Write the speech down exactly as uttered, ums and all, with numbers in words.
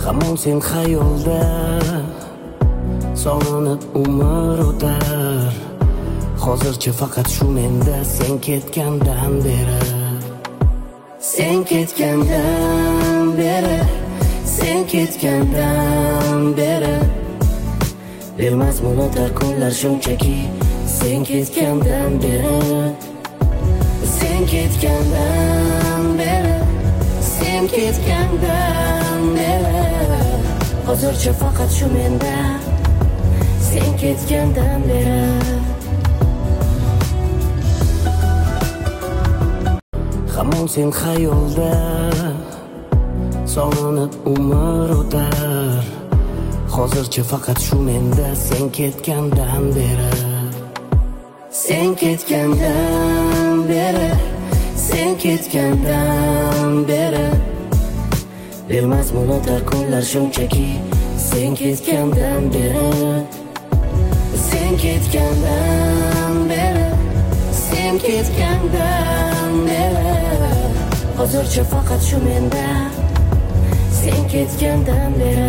Hamon sen xayolda sog'inib umr o'tar. Hozircha faqat shu menda sen ketgandan beri Sen ketgandan beri Sen ketgandan beri Bilmas munotar kunlar shunchaki Sen ketgandan beri Sen ketgandan beri Sen ketgandan beri Hozircha faqat shu menda Sen ketgandan beri Hamon sen xayolda sog'inib umr o'tar. Hozircha faqat shu menda sen ketgandan beri Sen ketgandan beri Sen ketgandan beri Bilmas munotar kunlar shunchaki Sen ketgandan beri Sen ketgandan beri Sen ketgandan beri Hozircha faqat shu menda Sen ketgandan beri